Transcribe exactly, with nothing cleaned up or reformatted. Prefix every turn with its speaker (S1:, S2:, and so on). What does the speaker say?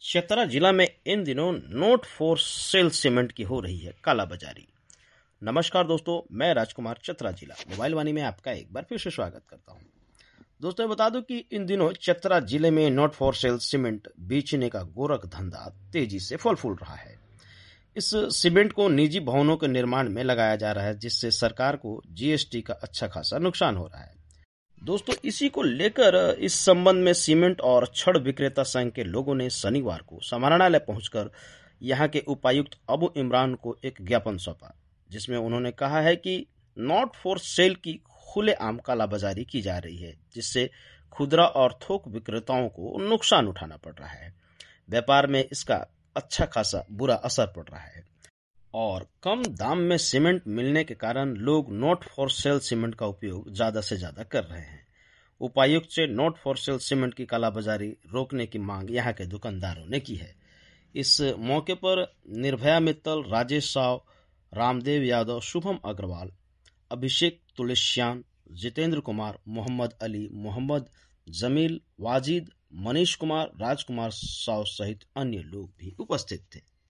S1: चतरा जिला में इन दिनों नोट फॉर सेल सीमेंट की हो रही है कालाबाजारी। नमस्कार दोस्तों, मैं राजकुमार चतरा जिला मोबाइल वाणी में आपका एक बार फिर से स्वागत करता हूं। दोस्तों बता दूं कि इन दिनों चतरा जिले में नोट फॉर सेल सीमेंट बेचने का गोरख धंधा तेजी से फल फूल रहा है। इस सीमेंट को निजी भवनों के निर्माण में लगाया जा रहा है, जिससे सरकार को जीएसटी का अच्छा खासा नुकसान हो रहा है। दोस्तों इसी को लेकर इस संबंध में सीमेंट और छड़ विक्रेता संघ के लोगों ने शनिवार को समाहरणालय पहुंचकर यहां के उपायुक्त अबू इमरान को एक ज्ञापन सौंपा, जिसमें उन्होंने कहा है कि नॉट फॉर सेल की खुलेआम कालाबाजारी की जा रही है, जिससे खुदरा और थोक विक्रेताओं को नुकसान उठाना पड़ रहा है। व्यापार में इसका अच्छा खासा बुरा असर पड़ रहा है और कम दाम में सीमेंट मिलने के कारण लोग नॉट फॉर सेल सीमेंट का उपयोग ज्यादा से ज्यादा कर रहे हैं। उपायुक्त से नॉट फॉर सेल सीमेंट की कालाबाजारी रोकने की मांग यहां के दुकानदारों ने की है। इस मौके पर निर्भया मित्तल, राजेश साव, रामदेव यादव, शुभम अग्रवाल, अभिषेक तुलसियान, जितेंद्र कुमार, मोहम्मद अली, मोहम्मद जमील, वाजिद, मनीष कुमार, राजकुमार साव सहित अन्य लोग भी उपस्थित थे।